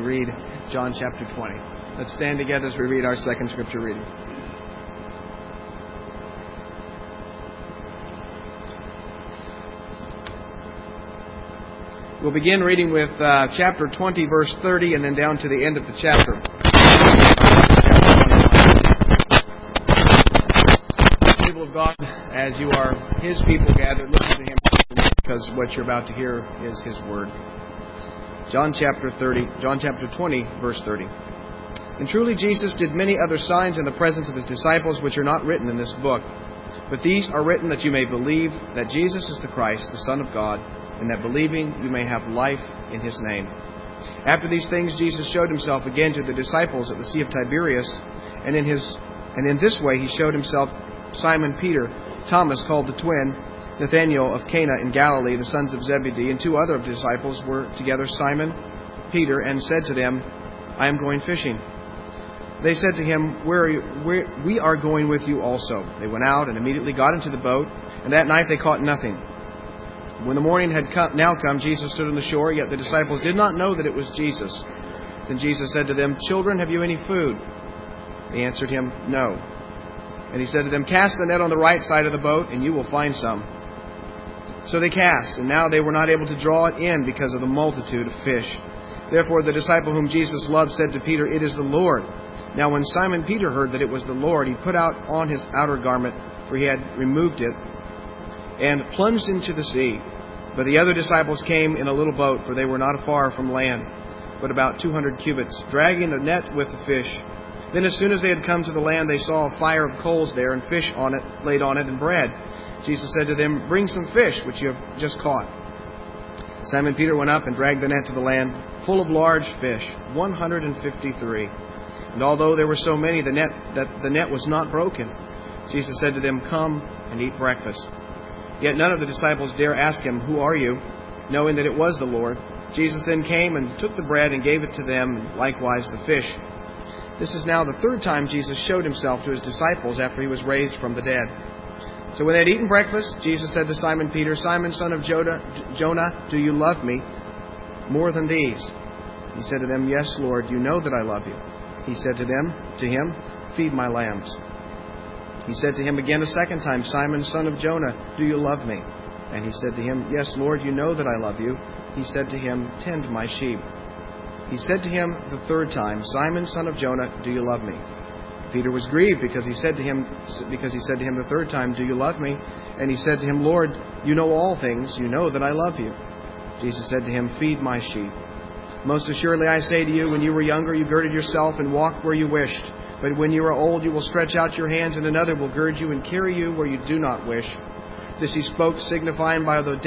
read John chapter 20. Let's stand together as we read our second Scripture reading. We'll begin reading with chapter 20, verse 30, and then down to the end of the chapter. People of God, as you are His people gathered, listen to Him, because what you're about to hear is His Word. John chapter 20, verse 30. And truly Jesus did many other signs in the presence of His disciples, which are not written in this book. But these are written that you may believe that Jesus is the Christ, the Son of God, and that believing you may have life in His name. After these things Jesus showed Himself again to the disciples at the Sea of Tiberias, and in this way He showed Himself Simon Peter, Thomas called the twin, Nathanael of Cana in Galilee, the sons of Zebedee, and two other disciples were together, Simon, Peter, and said to them, I am going fishing. They said to him, we are going with you also. They went out and immediately got into the boat, and that night they caught nothing. When the morning had now come, Jesus stood on the shore, yet the disciples did not know that it was Jesus. Then Jesus said to them, Children, have you any food? They answered Him, No. And He said to them, Cast the net on the right side of the boat, and you will find some. So they cast, and now they were not able to draw it in because of the multitude of fish. Therefore the disciple whom Jesus loved said to Peter, It is the Lord. Now when Simon Peter heard that it was the Lord, he put out on his outer garment, for he had removed it, and plunged into the sea. But the other disciples came in a little boat, for they were not far from land, but about 200 cubits, dragging the net with the fish. Then as soon as they had come to the land, they saw a fire of coals there, and fish on it, laid on it, and bread. Jesus said to them, Bring some fish, which you have just caught. Simon Peter went up and dragged the net to the land, full of large fish, 153. And although there were so many, the net was not broken. Jesus said to them, Come and eat breakfast. Yet none of the disciples dare ask Him, Who are you? Knowing that it was the Lord. Jesus then came and took the bread and gave it to them, and likewise the fish. This is now the third time Jesus showed Himself to His disciples after He was raised from the dead. So when they had eaten breakfast, Jesus said to Simon Peter, Simon, son of Jonah, do you love me more than these? He said to them, Yes, Lord, you know that I love you. He said to him, Feed my lambs. He said to him again a second time, Simon, son of Jonah, do you love me? And he said to him, Yes, Lord, you know that I love you. He said to him, Tend my sheep. He said to him the third time, Simon, son of Jonah, do you love me? Peter was grieved because he said to him the third time, Do you love me? And he said to him, Lord, you know all things. You know that I love you. Jesus said to him, Feed my sheep. Most assuredly I say to you, when you were younger, you girded yourself and walked where you wished. But when you are old, you will stretch out your hands, and another will gird you and carry you where you do not wish. This he spoke, signifying by what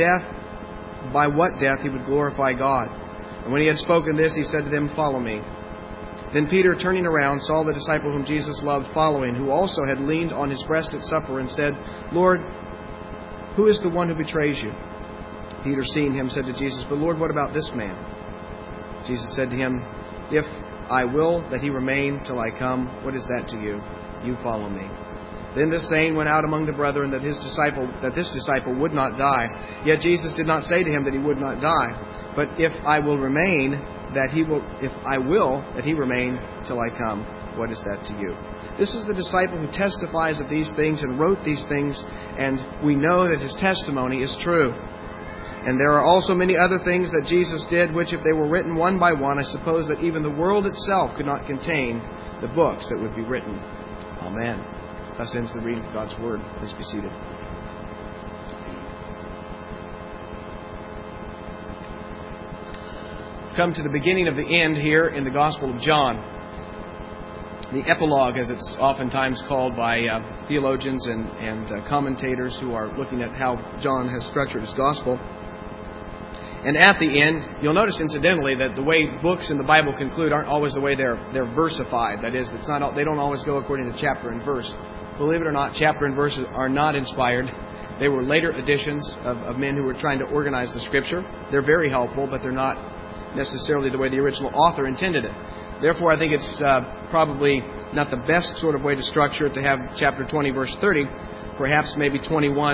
death he would glorify God. And when he had spoken this, he said to them, Follow me. Then Peter, turning around, saw the disciple whom Jesus loved following, who also had leaned on his breast at supper, and said, Lord, who is the one who betrays you? Peter, seeing him, said to Jesus, But Lord, what about this man? Jesus said to him, If I will that he remain till I come, what is that to you? You follow me. Then this saying went out among the brethren that this disciple would not die. Yet Jesus did not say to him that he would not die, but if I will that he remain till I come, what is that to you? This is the disciple who testifies of these things and wrote these things, and we know that his testimony is true. And there are also many other things that Jesus did, which if they were written one by one, I suppose that even the world itself could not contain the books that would be written. Amen. Thus ends the reading of God's Word. Please be seated. Come to the beginning of the end here in the Gospel of John. The epilogue, as it's oftentimes called by theologians and commentators who are looking at how John has structured his Gospel. And at the end, you'll notice incidentally that the way books in the Bible conclude aren't always the way they're versified. That is, they don't always go according to chapter and verse. Believe it or not, chapter and verse are not inspired. They were later additions of men who were trying to organize the Scripture. They're very helpful, but they're not necessarily the way the original author intended it. Therefore, I think it's probably not the best sort of way to structure it to have chapter 20, verse 30. Perhaps maybe 21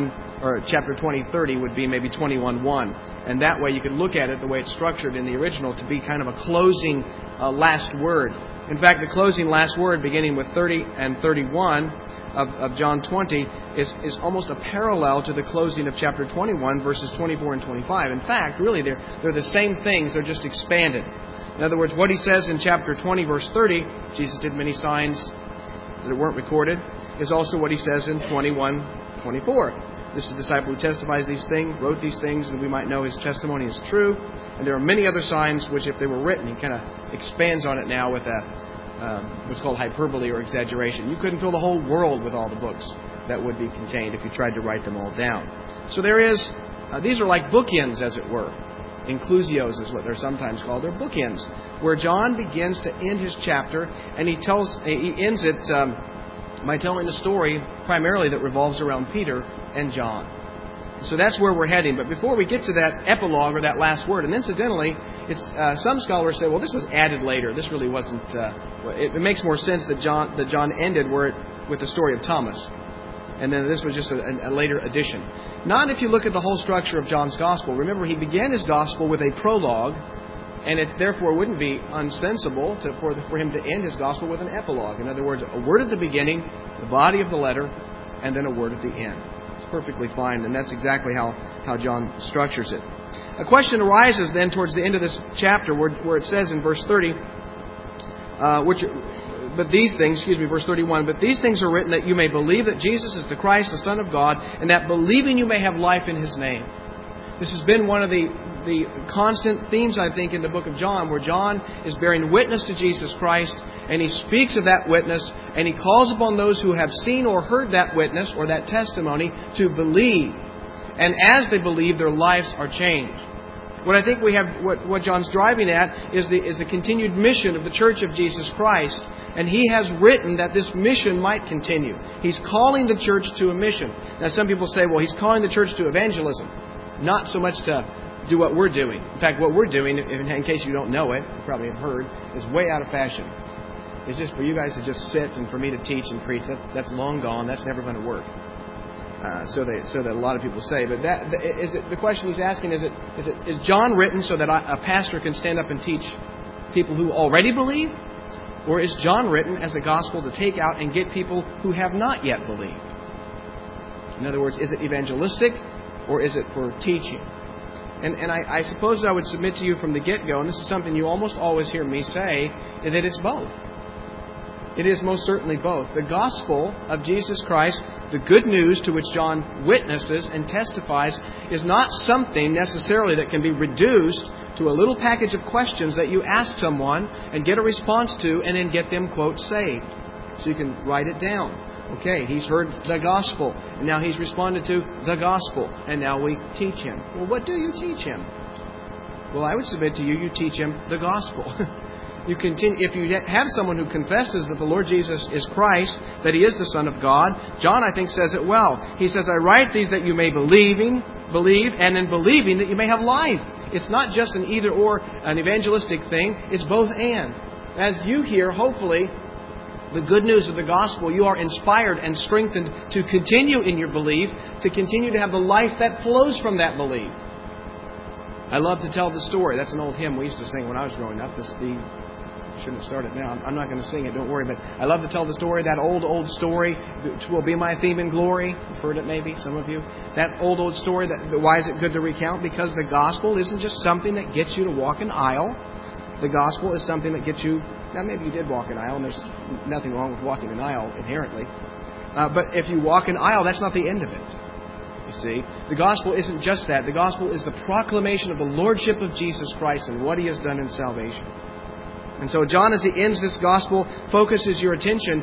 or chapter 20:30 would be maybe 21:1. And that way you could look at it the way it's structured in the original to be kind of a closing last word. In fact, the closing last word beginning with 30 and 31 of John 20 is almost a parallel to the closing of chapter 21, verses 24 and 25. In fact, really, they're the same things, they're just expanded. In other words, what he says in chapter 20, verse 30, Jesus did many signs that weren't recorded, is also what he says in 21:24. This is the disciple who testifies these things, wrote these things, that we might know his testimony is true. And there are many other signs which, if they were written, he kind of expands on it now with what's called hyperbole or exaggeration. You couldn't fill the whole world with all the books that would be contained if you tried to write them all down. So there is, these are like bookends, as it were. Inclusios is what they're sometimes called. They're bookends, where John begins to end his chapter, and he ends it by telling a story primarily that revolves around Peter and John. So that's where we're heading. But before we get to that epilogue or that last word, and incidentally, some scholars say, well, this was added later. This really wasn't. It makes more sense that John ended with the story of Thomas, and then this was just a later addition. Not if you look at the whole structure of John's Gospel. Remember, he began his Gospel with a prologue, and it therefore wouldn't be unsensible for him to end his Gospel with an epilogue. In other words, a word at the beginning, the body of the letter, and then a word at the end. It's perfectly fine, and that's exactly how John structures it. A question arises then towards the end of this chapter where it says in verse 30, verse 31, but these things are written that you may believe that Jesus is the Christ, the Son of God, and that believing you may have life in His name. This has been one of the constant themes, I think, in the book of John, where John is bearing witness to Jesus Christ, and he speaks of that witness, and he calls upon those who have seen or heard that witness or that testimony to believe. And as they believe, their lives are changed. What I think we have, what John's driving at is the continued mission of the Church of Jesus Christ. And he has written that this mission might continue. He's calling the church to a mission. Now, some people say, well, he's calling the church to evangelism. Not so much to do what we're doing. In fact, what we're doing, in case you don't know it, you probably have heard, is way out of fashion. It's just for you guys to just sit and for me to teach and preach. That's long gone. That's never going to work. So that a lot of people say. But the question he's asking is John written so that a pastor can stand up and teach people who already believe? Or is John written as a gospel to take out and get people who have not yet believed? In other words, is it evangelistic or is it for teaching? And I suppose I would submit to you from the get-go, and this is something you almost always hear me say, that it's both. It is most certainly both. The gospel of Jesus Christ, the good news to which John witnesses and testifies, is not something necessarily that can be reduced to a little package of questions that you ask someone and get a response to and then get them, quote, saved. So you can write it down. Okay, he's heard the gospel, and now he's responded to the gospel, and now we teach him. Well, what do you teach him? Well, I would submit to you, you teach him the gospel. You continue, if you have someone who confesses that the Lord Jesus is Christ, that He is the Son of God, John, I think, says it well. He says, I write these that you may believe, and in believing that you may have life. It's not just an either-or, an evangelistic thing. It's both and. As you hear, hopefully, the good news of the gospel, you are inspired and strengthened to continue in your belief, to continue to have the life that flows from that belief. I love to tell the story. That's an old hymn we used to sing when I was growing up. Shouldn't have started now. I'm not going to sing it, don't worry. But I love to tell the story, that old story, which will be my theme in glory. You've heard it maybe, some of you. That old story, why is it good to recount? Because the gospel isn't just something that gets you to walk an aisle. The gospel is something that gets you... Now, maybe you did walk an aisle, and there's nothing wrong with walking an aisle inherently. But if you walk an aisle, that's not the end of it. You see, the gospel isn't just that. The gospel is the proclamation of the lordship of Jesus Christ and what He has done in salvation. And so John, as he ends this gospel, focuses your attention,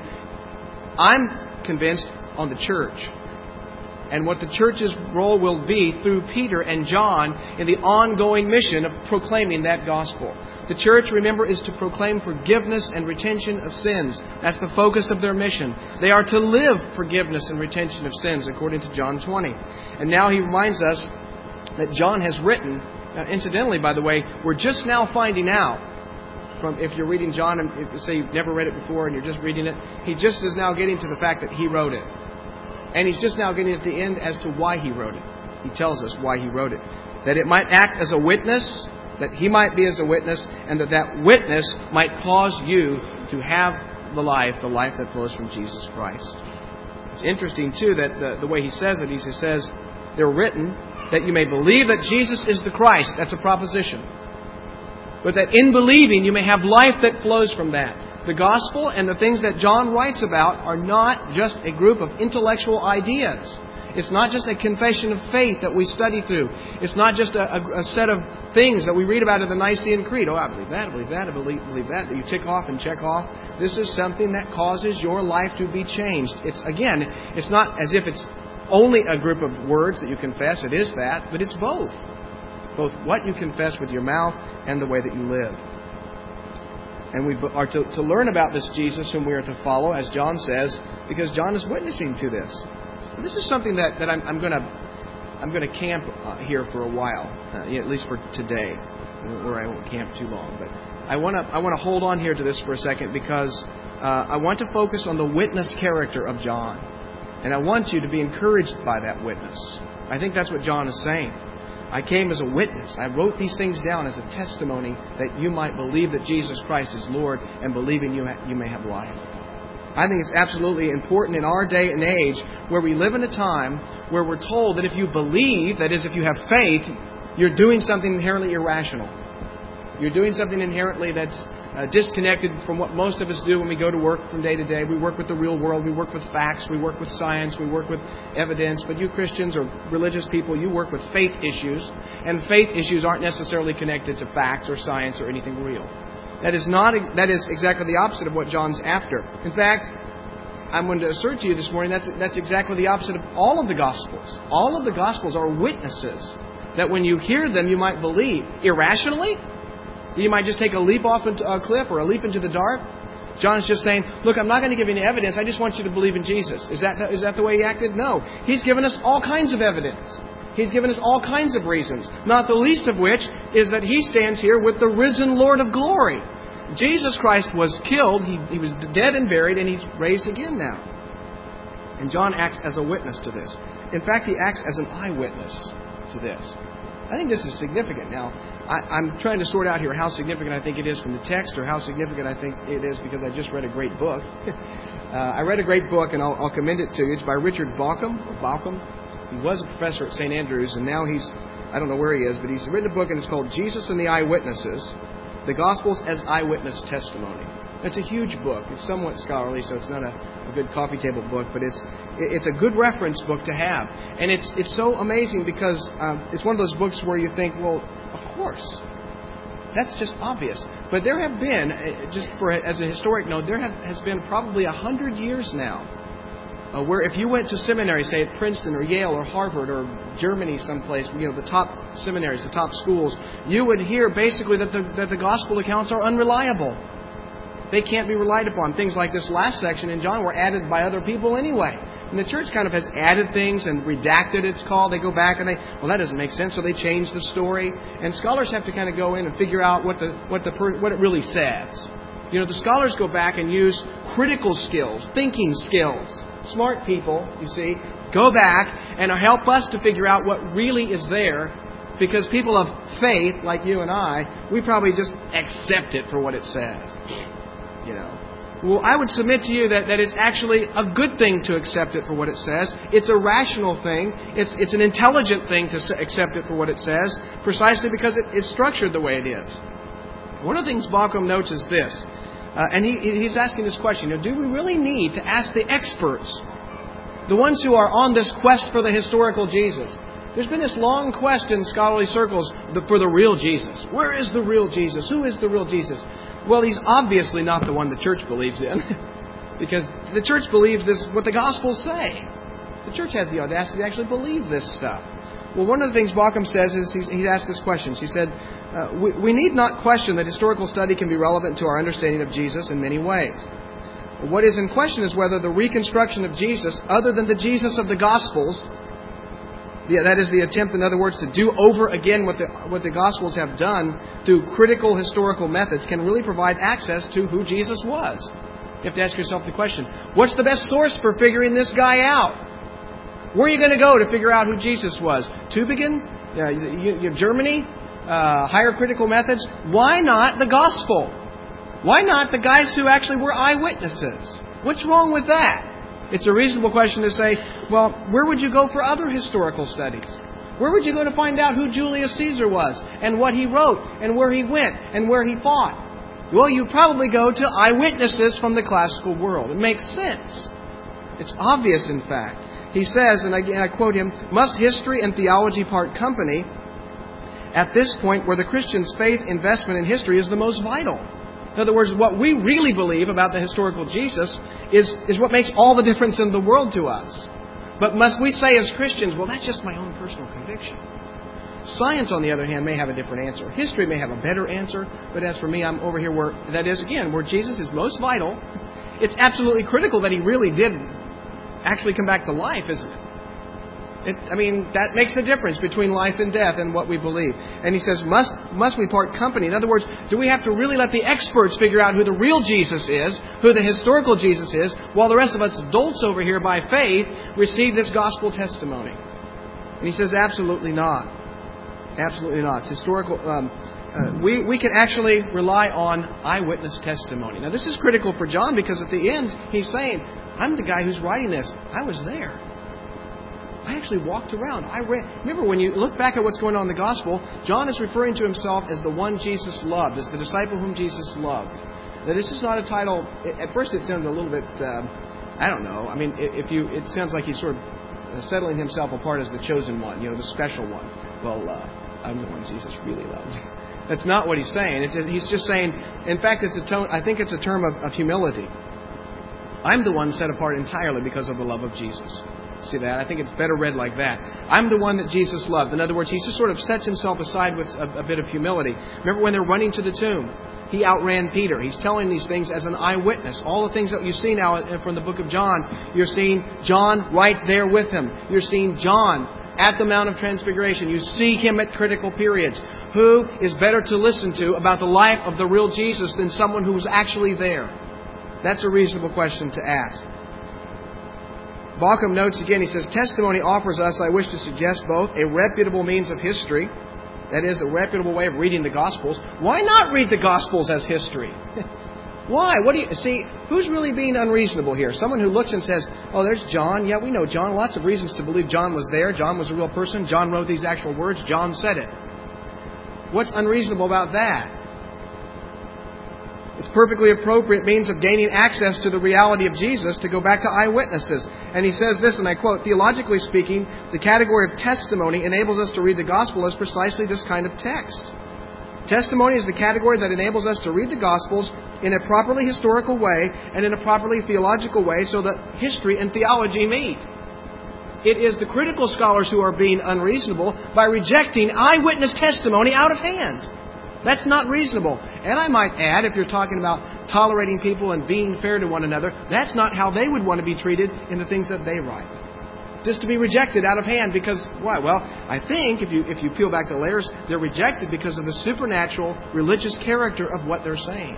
I'm convinced, on the church. And what the church's role will be through Peter and John in the ongoing mission of proclaiming that gospel. The church, remember, is to proclaim forgiveness and retention of sins. That's the focus of their mission. They are to live forgiveness and retention of sins, according to John 20. And now he reminds us that John has written, now incidentally, by the way, we're just now finding out, if you're reading John and say you've never read it before and you're just reading it, he just is now getting to the fact that he wrote it. And he's just now getting at the end as to why he wrote it. He tells us why he wrote it. That it might act as a witness, that he might be as a witness, and that witness might cause you to have the life that flows from Jesus Christ. It's interesting, too, that the way he says it, he says, they're written that you may believe that Jesus is the Christ. That's a proposition. But that in believing you may have life that flows from that. The gospel and the things that John writes about are not just a group of intellectual ideas. It's not just a confession of faith that we study through. It's not just a set of things that we read about in the Nicene Creed. Oh, I believe that, I believe that, I believe that you tick off and check off. This is something that causes your life to be changed. It's not as if it's only a group of words that you confess. It is that, but it's both. Both what you confess with your mouth and the way that you live. And we are to learn about this Jesus whom we are to follow, as John says, because John is witnessing to this. This is something that I'm going to camp here for a while, at least for today, where I won't camp too long. But I want to hold on here to this for a second because I want to focus on the witness character of John, and I want you to be encouraged by that witness. I think that's what John is saying. I came as a witness. I wrote these things down as a testimony that you might believe that Jesus Christ is Lord, and believing you may have life. I think it's absolutely important in our day and age where we live in a time where we're told that if you believe, that is, if you have faith, you're doing something inherently irrational. You're doing something inherently that's disconnected from what most of us do when we go to work from day to day. We work with the real world. We work with facts. We work with science. We work with evidence. But you Christians or religious people, you work with faith issues. And faith issues aren't necessarily connected to facts or science or anything real. That is exactly the opposite of what John's after. In fact, I'm going to assert to you this morning that's exactly the opposite of all of the Gospels. All of the Gospels are witnesses that when you hear them, you might believe. Irrationally? You might just take a leap off into a cliff or a leap into the dark. John's just saying, look, I'm not going to give you any evidence. I just want you to believe in Jesus. Is that the way he acted? No. He's given us all kinds of evidence. He's given us all kinds of reasons, not the least of which is that he stands here with the risen Lord of glory. Jesus Christ was killed, he was dead and buried, and he's raised again now. And John acts as a witness to this. In fact, he acts as an eyewitness to this. I think this is significant. Now, I'm trying to sort out here how significant I think it is from the text or how significant I think it is because I just read a great book. I read a great book, and I'll commend it to you. It's by Richard Bauckham. He was a professor at St. Andrews, and now I don't know where he is, but he's written a book, and it's called Jesus and the Eyewitnesses, The Gospels as Eyewitness Testimony. It's a huge book. It's somewhat scholarly, so it's not a good coffee table book, but it's a good reference book to have. And it's so amazing because it's one of those books where you think, well, of course, that's just obvious. But there have been, as a historic note, there has been probably 100 years now where if you went to seminary, say at Princeton or Yale or Harvard or Germany someplace, the top seminaries, the top schools, you would hear basically that the gospel accounts are unreliable. They can't be relied upon. Things like this last section in John were added by other people anyway. And the church kind of has added things and redacted, it's called. They go back and that doesn't make sense, so they change the story. And scholars have to kind of go in and figure out what it really says. The scholars go back and use critical skills, thinking skills. Smart people, you see, go back and help us to figure out what really is there, because people of faith, like you and I, we probably just accept it for what it says. Well, I would submit to you that it's actually a good thing to accept it for what it says. It's a rational thing. It's an intelligent thing to accept it for what it says, precisely because it is structured the way it is. One of the things Bauckham notes is this. And he's asking this question, do we really need to ask the experts, the ones who are on this quest for the historical Jesus? There's been this long quest in scholarly circles for the real Jesus. Where is the real Jesus? Who is the real Jesus? Well, he's obviously not the one the church believes in, because the church believes this what the Gospels say. The church has the audacity to actually believe this stuff. Well, one of the things Bauckham says is he asked this question. He said, we need not question that historical study can be relevant to our understanding of Jesus in many ways. What is in question is whether the reconstruction of Jesus, other than the Jesus of the Gospels, that is the attempt, in other words, to do over again what the Gospels have done through critical historical methods, can really provide access to who Jesus was. You have to ask yourself the question, what's the best source for figuring this guy out? Where are you going to go to figure out who Jesus was? Tübingen? Germany? Higher critical methods? Why not the gospel? Why not the guys who actually were eyewitnesses? What's wrong with that? It's a reasonable question to say, well, where would you go for other historical studies? Where would you go to find out who Julius Caesar was, and what he wrote, and where he went, and where he fought? Well, you probably go to eyewitnesses from the classical world. It makes sense. It's obvious, in fact. He says, and again I quote him, "Must history and theology part company at this point where the Christian's faith investment in history is the most vital?" In other words, what we really believe about the historical Jesus is what makes all the difference in the world to us. But must we say as Christians, well, that's just my own personal conviction. Science, on the other hand, may have a different answer. History may have a better answer. But as for me, I'm over here where Jesus is most vital. It's absolutely critical that He really did actually come back to life, isn't it? That makes the difference between life and death and what we believe. And he says, must we part company? In other words, do we have to really let the experts figure out who the real Jesus is, who the historical Jesus is, while the rest of us dolts over here by faith receive this gospel testimony? And he says, absolutely not. Absolutely not. It's historical. We can actually rely on eyewitness testimony. Now, this is critical for John because at the end, he's saying, I'm the guy who's writing this. I was there. I actually walked around. I read. Remember, when you look back at what's going on in the Gospel, John is referring to himself as the one Jesus loved, as the disciple whom Jesus loved. Now, this is not a title. At first, it sounds a little bit, I don't know. It sounds like he's sort of settling himself apart as the chosen one, the special one. Well, I'm the one Jesus really loved. That's not what he's saying. He's just saying, in fact, I think it's a term of humility. I'm the one set apart entirely because of the love of Jesus. See that? I think it's better read like that. I'm the one that Jesus loved. In other words, he just sort of sets himself aside with a bit of humility. Remember when they're running to the tomb? He outran Peter. He's telling these things as an eyewitness. All the things that you see now from the book of John, you're seeing John right there with him. You're seeing John at the Mount of Transfiguration. You see him at critical periods. Who is better to listen to about the life of the real Jesus than someone who was actually there? That's a reasonable question to ask. Bauckham notes again, he says, testimony offers us, I wish to suggest, both a reputable means of history, that is, a reputable way of reading the Gospels. Why not read the Gospels as history? Why? Who's really being unreasonable here? Someone who looks and says, oh, there's John. Yeah, we know John. Lots of reasons to believe John was there. John was a real person. John wrote these actual words. John said it. What's unreasonable about that? It's perfectly appropriate means of gaining access to the reality of Jesus to go back to eyewitnesses. And he says this, and I quote, theologically speaking, the category of testimony enables us to read the Gospel as precisely this kind of text. Testimony is the category that enables us to read the Gospels in a properly historical way and in a properly theological way so that history and theology meet. It is the critical scholars who are being unreasonable by rejecting eyewitness testimony out of hand. That's not reasonable. And I might add, if you're talking about tolerating people and being fair to one another, that's not how they would want to be treated in the things that they write. Just to be rejected out of hand because, why? Well, I think if you peel back the layers, they're rejected because of the supernatural religious character of what they're saying.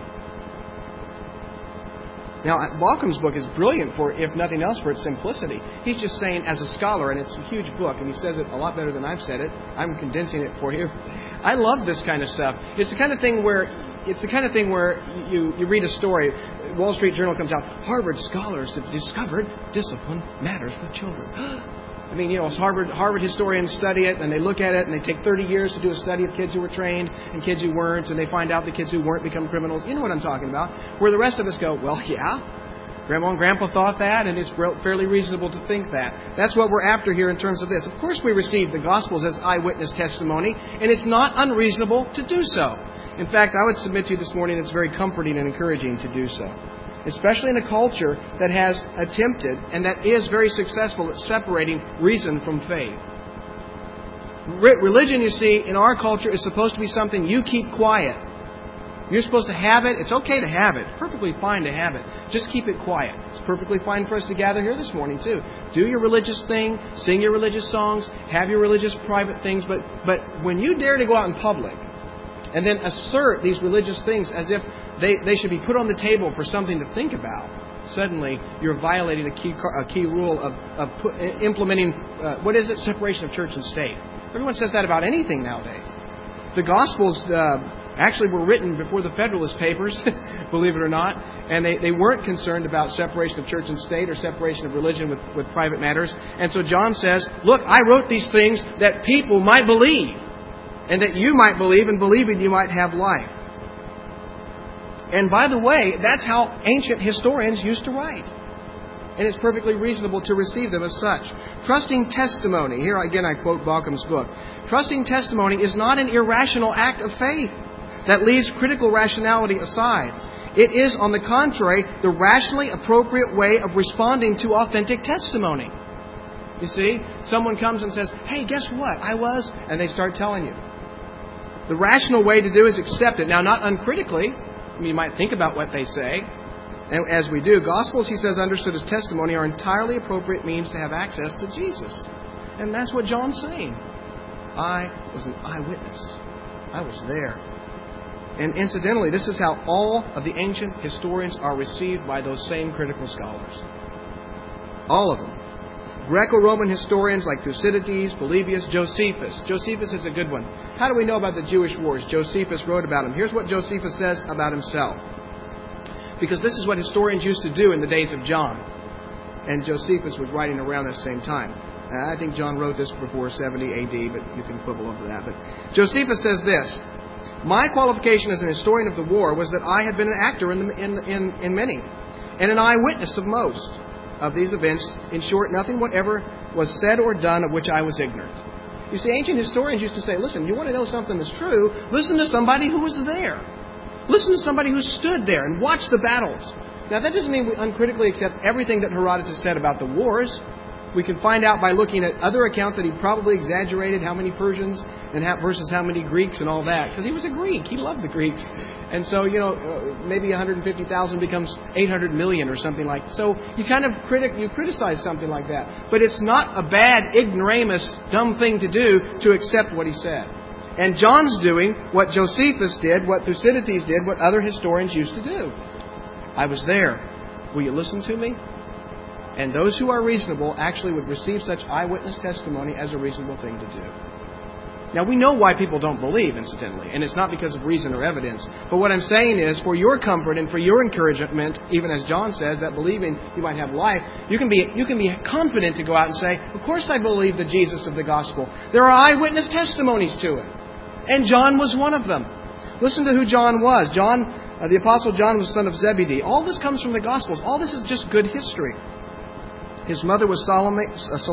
Now, Bauckham's book is brilliant for, if nothing else, for its simplicity. He's just saying, as a scholar, and it's a huge book, and he says it a lot better than I've said it. I'm condensing it for you. I love this kind of stuff. It's the kind of thing where you read a story. Wall Street Journal comes out. Harvard scholars have discovered discipline matters with children. Harvard historians study it, and they look at it, and they take 30 years to do a study of kids who were trained and kids who weren't, and they find out the kids who weren't become criminals. You know what I'm talking about. Where the rest of us go, well, yeah, Grandma and Grandpa thought that, and it's fairly reasonable to think that. That's what we're after here in terms of this. Of course, we receive the Gospels as eyewitness testimony, and it's not unreasonable to do so. In fact, I would submit to you this morning it's very comforting and encouraging to do so. Especially in a culture that has attempted and that is very successful at separating reason from faith. Religion, you see, in our culture is supposed to be something you keep quiet. You're supposed to have it. It's okay to have it. Perfectly fine to have it. Just keep it quiet. It's perfectly fine for us to gather here this morning, too. Do your religious thing. Sing your religious songs. Have your religious private things. But when you dare to go out in public and then assert these religious things as if they should be put on the table for something to think about, suddenly you're violating a key rule of implementing, what is it? Separation of church and state. Everyone says that about anything nowadays. The Gospels actually were written before the Federalist Papers, believe it or not, and they weren't concerned about separation of church and state or separation of religion with private matters. And so John says, look, I wrote these things that people might believe, and that you might believe, and believing you might have life. And by the way, that's how ancient historians used to write. And it's perfectly reasonable to receive them as such. Trusting testimony. Here again I quote Baucham's book. Trusting testimony is not an irrational act of faith that leaves critical rationality aside. It is, on the contrary, the rationally appropriate way of responding to authentic testimony. You see, someone comes and says, hey, guess what? I was... And they start telling you. The rational way to do is accept it. Now, not uncritically. I mean, you might think about what they say. And as we do, Gospels, he says, understood as testimony, are entirely appropriate means to have access to Jesus. And that's what John's saying. I was an eyewitness. I was there. And incidentally, this is how all of the ancient historians are received by those same critical scholars. All of them. Greco-Roman historians like Thucydides, Polybius, Josephus. Josephus is a good one. How do we know about the Jewish wars? Josephus wrote about them. Here's what Josephus says about himself. Because this is what historians used to do in the days of John. And Josephus was writing around the same time. I think John wrote this before 70 AD, but you can quibble over that. But Josephus says this: my qualification as an historian of the war was that I had been an actor in many, and an eyewitness of most of these events. In short, nothing whatever was said or done of which I was ignorant. You see, ancient historians used to say, listen, you want to know something that's true? Listen to somebody who was there. Listen to somebody who stood there and watched the battles. Now, that doesn't mean we uncritically accept everything that Herodotus said about the wars. We can find out by looking at other accounts that he probably exaggerated how many Persians versus how many Greeks and all that. Because he was a Greek. He loved the Greeks. And so, maybe 150,000 becomes 800 million or something like that. So you kind of criticize something like that. But it's not a bad, ignoramus, dumb thing to do to accept what he said. And John's doing what Josephus did, what Thucydides did, what other historians used to do. I was there. Will you listen to me? And those who are reasonable actually would receive such eyewitness testimony as a reasonable thing to do. Now, we know why people don't believe, incidentally, and it's not because of reason or evidence. But what I'm saying is, for your comfort and for your encouragement, even as John says, that believing you might have life, you can be confident to go out and say, of course I believe the Jesus of the gospel. There are eyewitness testimonies to it. And John was one of them. Listen to who John was. The Apostle John was the son of Zebedee. All this comes from the Gospels. All this is just good history. His mother was Salome,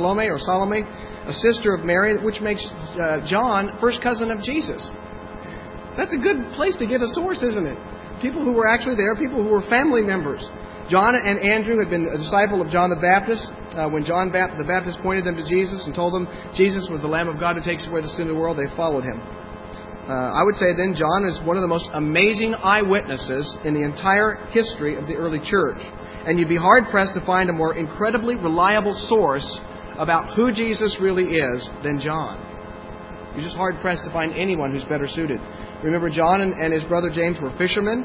a sister of Mary, which makes John first cousin of Jesus. That's a good place to get a source, isn't it? People who were actually there, people who were family members. John and Andrew had been a disciple of John the Baptist. When John the Baptist pointed them to Jesus and told them Jesus was the Lamb of God who takes away the sin of the world, they followed him. I would say then John is one of the most amazing eyewitnesses in the entire history of the early church. And you'd be hard-pressed to find a more incredibly reliable source about who Jesus really is than John. You're just hard-pressed to find anyone who's better suited. Remember, John and his brother James were fishermen.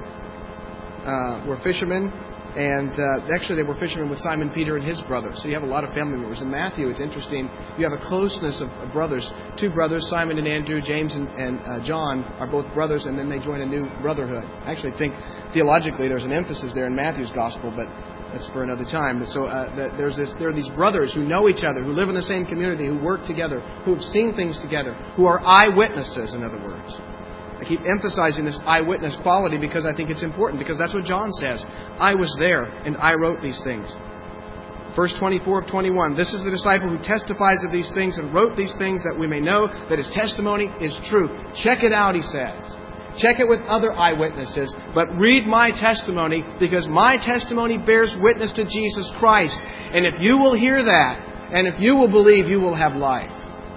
And actually they were fishermen with Simon Peter and his brother. So you have a lot of family members. In Matthew, it's interesting. You have a closeness of brothers. Two brothers, Simon and Andrew, James and John, are both brothers, and then they join a new brotherhood. I actually think theologically there's an emphasis there in Matthew's gospel, but that's for another time. So there are these brothers who know each other, who live in the same community, who work together, who have seen things together, who are eyewitnesses, in other words. I keep emphasizing this eyewitness quality because I think it's important, because that's what John says. I was there, and I wrote these things. Verse 24 of 21, this is the disciple who testifies of these things and wrote these things that we may know that his testimony is true. Check it out, he says. Check it with other eyewitnesses, but read my testimony, because my testimony bears witness to Jesus Christ. And if you will hear that, and if you will believe, you will have life.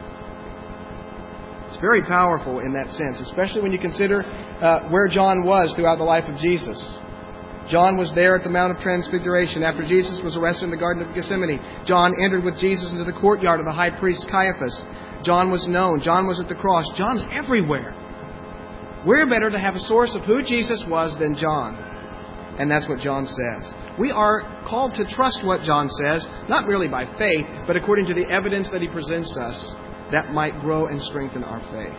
It's very powerful in that sense, especially when you consider where John was throughout the life of Jesus. John was there at the Mount of Transfiguration after Jesus was arrested in the Garden of Gethsemane. John entered with Jesus into the courtyard of the high priest Caiaphas. John was known. John was at the cross. John's everywhere. Where better to have a source of who Jesus was than John? And that's what John says. We are called to trust what John says, not merely by faith, but according to the evidence that he presents us that might grow and strengthen our faith.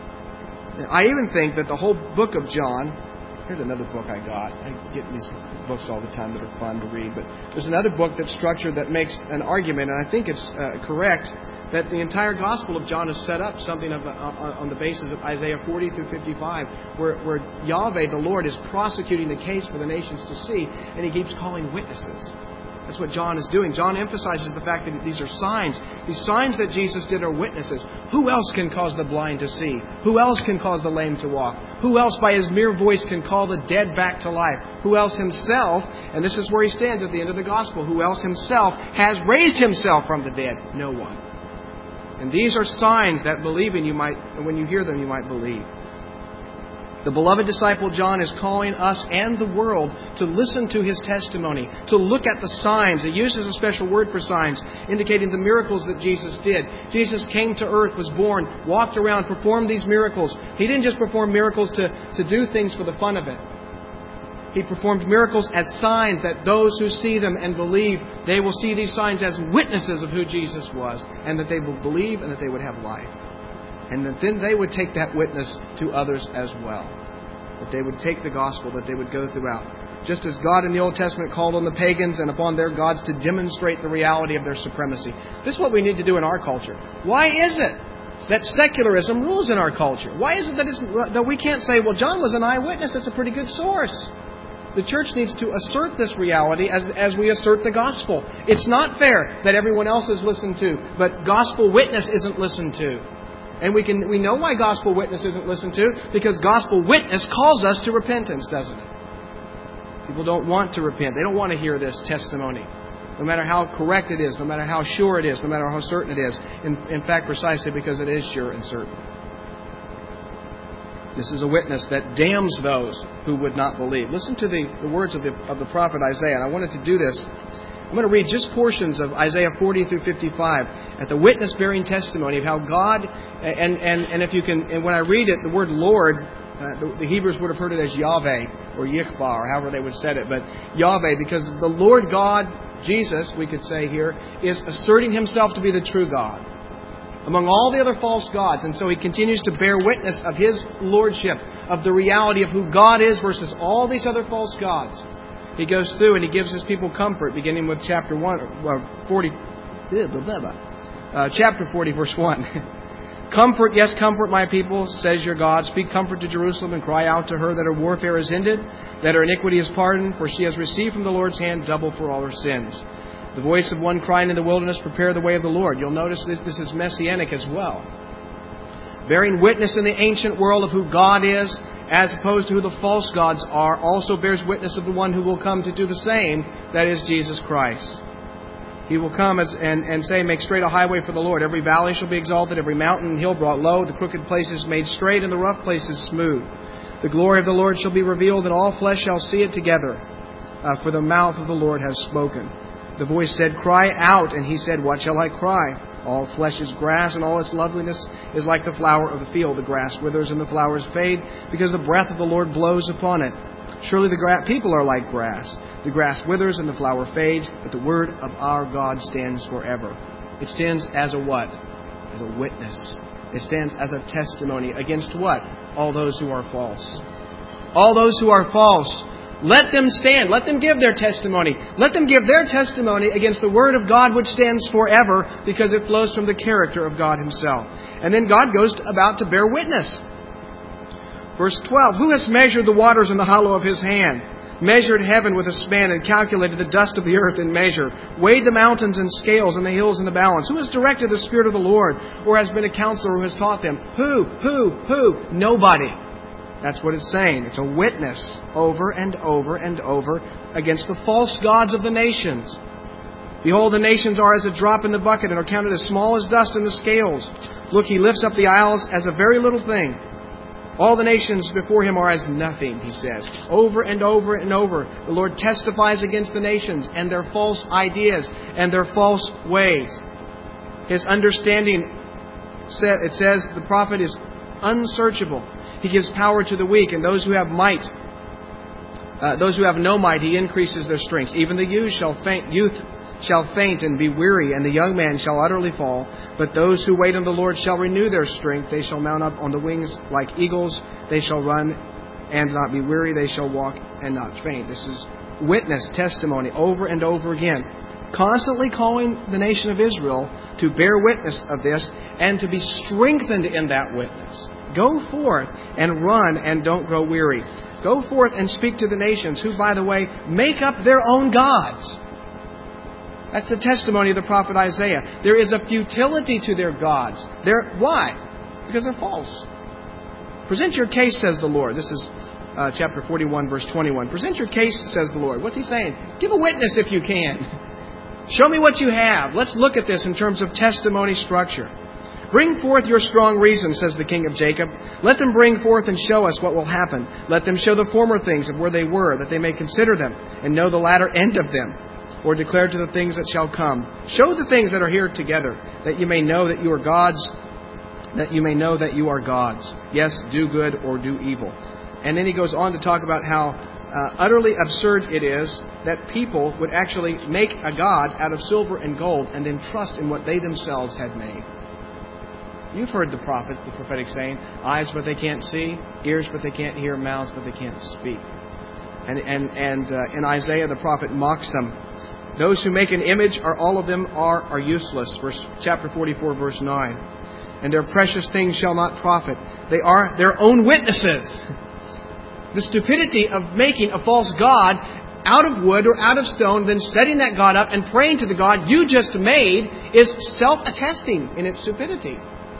I even think that the whole book of John, here's another book I got. I get these books all the time that are fun to read, but there's another book that's structured that makes an argument, and I think it's correct, that the entire Gospel of John is set up something on the basis of Isaiah 40 through 55, where Yahweh, the Lord, is prosecuting the case for the nations to see, and He keeps calling witnesses. That's what John is doing. John emphasizes the fact that these are signs. These signs that Jesus did are witnesses. Who else can cause the blind to see? Who else can cause the lame to walk? Who else by His mere voice can call the dead back to life? Who else Himself, and this is where He stands at the end of the Gospel, who else Himself has raised Himself from the dead? No one. And these are signs that believing you might, when you hear them, you might believe. The beloved disciple John is calling us and the world to listen to his testimony, to look at the signs. He uses a special word for signs, indicating the miracles that Jesus did. Jesus came to earth, was born, walked around, performed these miracles. He didn't just perform miracles to do things for the fun of it. He performed miracles as signs that those who see them and believe, they will see these signs as witnesses of who Jesus was, and that they will believe and that they would have life. And that then they would take that witness to others as well. That they would take the gospel, that they would go throughout. Just as God in the Old Testament called on the pagans and upon their gods to demonstrate the reality of their supremacy. This is what we need to do in our culture. Why is it that secularism rules in our culture? Why is it that we can't say, well, John was an eyewitness, that's a pretty good source? The church needs to assert this reality as we assert the gospel. It's not fair that everyone else is listened to, but gospel witness isn't listened to. And we know why gospel witness isn't listened to, because gospel witness calls us to repentance, doesn't it? People don't want to repent. They don't want to hear this testimony. No matter how correct it is, no matter how sure it is, no matter how certain it is. In fact, precisely because it is sure and certain. This is a witness that damns those who would not believe. Listen to the words of the prophet Isaiah. And I wanted to do this. I'm going to read just portions of Isaiah 40 through 55 at the witness-bearing testimony of how God, and if you can, and when I read it, the word Lord, the Hebrews would have heard it as Yahweh or Yichvah, or however they would say it, but Yahweh, because the Lord God, Jesus, we could say here, is asserting Himself to be the true God among all the other false gods. And so He continues to bear witness of His lordship, of the reality of who God is versus all these other false gods. He goes through and He gives His people comfort, beginning with chapter 40, verse 1. Comfort, yes, comfort my people, says your God. Speak comfort to Jerusalem and cry out to her that her warfare is ended, that her iniquity is pardoned, for she has received from the Lord's hand double for all her sins. The voice of one crying in the wilderness, prepare the way of the Lord. You'll notice this is messianic as well. Bearing witness in the ancient world of who God is, as opposed to who the false gods are, also bears witness of the one who will come to do the same, that is Jesus Christ. He will come and say, make straight a highway for the Lord. Every valley shall be exalted, every mountain and hill brought low, the crooked places made straight, and the rough places smooth. The glory of the Lord shall be revealed, and all flesh shall see it together, for the mouth of the Lord has spoken. The voice said, cry out, and He said, what shall I cry? All flesh is grass, and all its loveliness is like the flower of the field. The grass withers and the flowers fade, because the breath of the Lord blows upon it. Surely the people are like grass. The grass withers and the flower fades, but the word of our God stands forever. It stands as a what? As a witness. It stands as a testimony against what? All those who are false. All those who are false. Let them stand. Let them give their testimony. Let them give their testimony against the Word of God, which stands forever, because it flows from the character of God Himself. And then God goes about to bear witness. Verse 12, who has measured the waters in the hollow of His hand, measured heaven with a span, and calculated the dust of the earth in measure, weighed the mountains in scales and the hills in the balance? Who has directed the Spirit of the Lord, or has been a counselor who has taught them? Who? Nobody. That's what it's saying. It's a witness over and over and over against the false gods of the nations. Behold, the nations are as a drop in the bucket and are counted as small as dust in the scales. Look, He lifts up the isles as a very little thing. All the nations before Him are as nothing, He says. Over and over and over, the Lord testifies against the nations and their false ideas and their false ways. His understanding, it says, the prophet is unsearchable. He gives power to the weak, and those who have might Those who have no might, He increases their strength. Even the youth shall faint and be weary, and the young man shall utterly fall. But those who wait on the Lord shall renew their strength. They shall mount up on the wings like eagles. They shall run and not be weary. They shall walk and not faint. This is witness, testimony, over and over again. Constantly calling the nation of Israel to bear witness of this and to be strengthened in that witness. Go forth and run and don't grow weary. Go forth and speak to the nations who, by the way, make up their own gods. That's the testimony of the prophet Isaiah. There is a futility to their gods. Why? Because they're false. Present your case, says the Lord. This is chapter 41, verse 21. Present your case, says the Lord. What's He saying? Give a witness if you can. Show me what you have. Let's look at this in terms of testimony structure. Bring forth your strong reason, says the King of Jacob. Let them bring forth and show us what will happen. Let them show the former things of where they were, that they may consider them and know the latter end of them, or declare to the things that shall come. Show the things that are here together, that you may know that you are gods, that you may know that you are gods. Yes, do good or do evil. And then he goes on to talk about how utterly absurd it is that people would actually make a god out of silver and gold and then trust in what they themselves had made. You've heard the prophetic saying, eyes but they can't see, ears but they can't hear, mouths but they can't speak. And in Isaiah the prophet mocks them. Those who make an image, all of them are useless. Chapter 44, verse 9. And their precious things shall not profit. They are their own witnesses. The stupidity of making a false god out of wood or out of stone, then setting that god up and praying to the god you just made is self-attesting in its stupidity.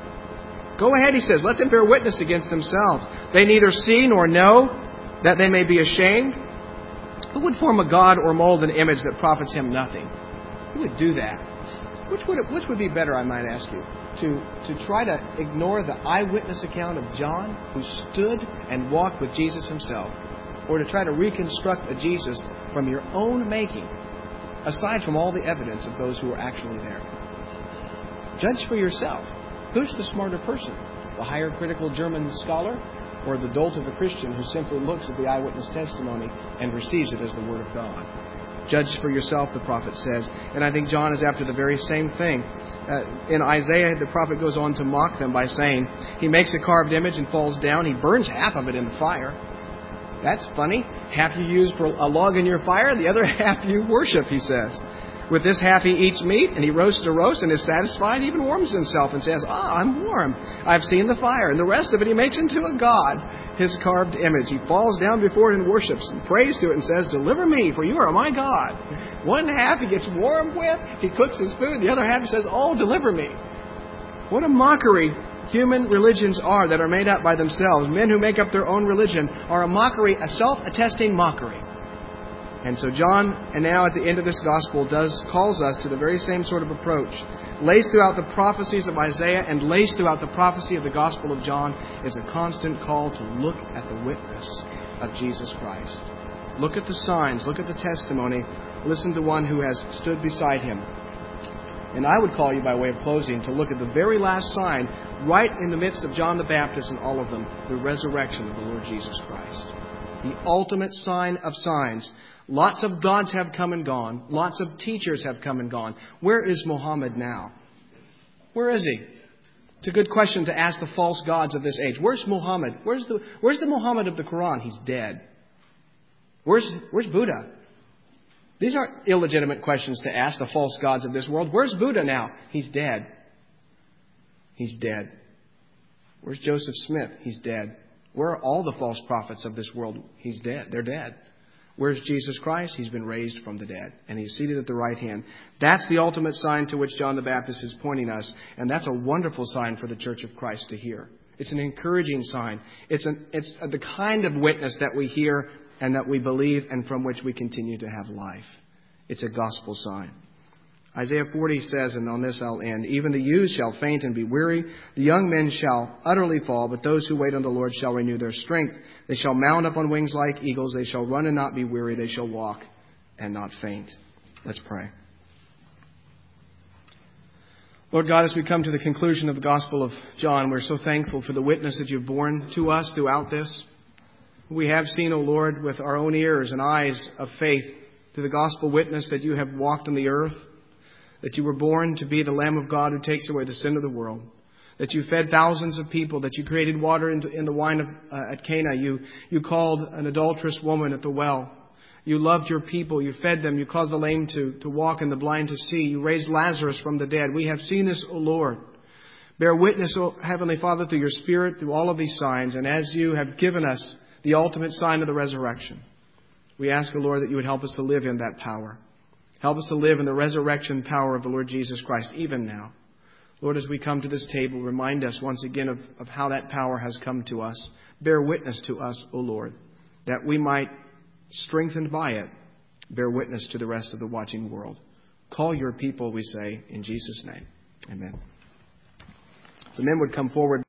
Go ahead, he says, let them bear witness against themselves. They neither see nor know, that they may be ashamed. Who would form a god or mold an image that profits him nothing? Who would do that? Which would be better, I might ask you? To try to ignore the eyewitness account of John, who stood and walked with Jesus himself, or to try to reconstruct a Jesus from your own making, aside from all the evidence of those who were actually there? Judge for yourself. Who's the smarter person? The higher critical German scholar, or the dolt of a Christian who simply looks at the eyewitness testimony and receives it as the Word of God? Judge for yourself, the prophet says. And I think John is after the very same thing. In Isaiah, the prophet goes on to mock them by saying, he makes a carved image and falls down. He burns half of it in the fire. That's funny. Half you use for a log in your fire, the other half you worship, he says. With this half he eats meat, and he roasts a roast and is satisfied. He even warms himself and says, I'm warm. I've seen the fire. And the rest of it he makes into a god, his carved image. He falls down before it and worships and prays to it and says, deliver me, for you are my God. One half he gets warm with. He cooks his food. The other half he says, deliver me. What a mockery human religions are that are made up by themselves. Men who make up their own religion are a mockery, a self-attesting mockery. And so John, and now at the end of this gospel, calls us to the very same sort of approach. Laced throughout the prophecies of Isaiah and laced throughout the prophecy of the Gospel of John is a constant call to look at the witness of Jesus Christ. Look at the signs, look at the testimony, listen to one who has stood beside him. And I would call you, by way of closing, to look at the very last sign right in the midst of John the Baptist and all of them, the resurrection of the Lord Jesus Christ. The ultimate sign of signs. Lots of gods have come and gone. Lots of teachers have come and gone. Where is Muhammad now? Where is he? It's a good question to ask the false gods of this age. Where's Muhammad? Where's the Muhammad of the Quran? He's dead. Where's Buddha? These aren't illegitimate questions to ask the false gods of this world. Where's Buddha now? He's dead. He's dead. Where's Joseph Smith? He's dead. Where are all the false prophets of this world? He's dead. They're dead. Where's Jesus Christ? He's been raised from the dead, and He's seated at the right hand. That's the ultimate sign to which John the Baptist is pointing us, and that's a wonderful sign for the Church of Christ to hear. It's an encouraging sign. It's the kind of witness that we hear and that we believe and from which we continue to have life. It's a gospel sign. Isaiah 40 says, and on this I'll end, even the youth shall faint and be weary. The young men shall utterly fall, but those who wait on the Lord shall renew their strength. They shall mount up on wings like eagles. They shall run and not be weary. They shall walk and not faint. Let's pray. Lord God, as we come to the conclusion of the Gospel of John, we're so thankful for the witness that you've borne to us throughout this. We have seen, O Lord, with our own ears and eyes of faith through the gospel witness that you have walked on the earth, that you were born to be the Lamb of God who takes away the sin of the world, that you fed thousands of people, that you created water in the wine at Cana. You called an adulterous woman at the well. You loved your people. You fed them. You caused the lame to walk and the blind to see. You raised Lazarus from the dead. We have seen this, O Lord. Bear witness, O Heavenly Father, through your Spirit, through all of these signs. And as you have given us the ultimate sign of the resurrection, we ask, O Lord, that you would help us to live in that power. Help us to live in the resurrection power of the Lord Jesus Christ, even now. Lord, as we come to this table, remind us once again of how that power has come to us. Bear witness to us, O Lord, that we might, strengthened by it, bear witness to the rest of the watching world. Call your people, we say, in Jesus' name. Amen. The men would come forward.